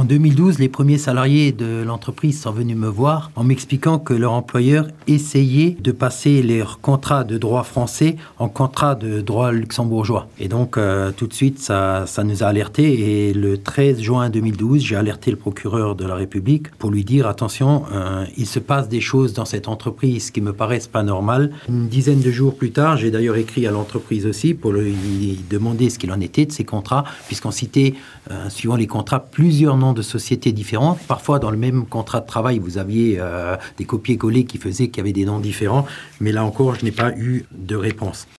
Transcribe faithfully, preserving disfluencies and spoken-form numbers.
En deux mille douze, les premiers salariés de l'entreprise sont venus me voir en m'expliquant que leur employeur essayait de passer leurs contrats de droit français en contrat de droit luxembourgeois. Et donc, euh, tout de suite, ça, ça nous a alertés. Et le treize juin deux mille douze, j'ai alerté le procureur de la République pour lui dire, attention, euh, il se passe des choses dans cette entreprise qui me paraissent pas normales. Une dizaine de jours plus tard, j'ai d'ailleurs écrit à l'entreprise aussi pour lui demander ce qu'il en était de ces contrats, puisqu'on citait, euh, suivant les contrats, plusieurs noms de sociétés différentes. Parfois, dans le même contrat de travail, vous aviez euh, des copier-coller qui faisaient qu'il y avait des noms différents. Mais là encore, je n'ai pas eu de réponse.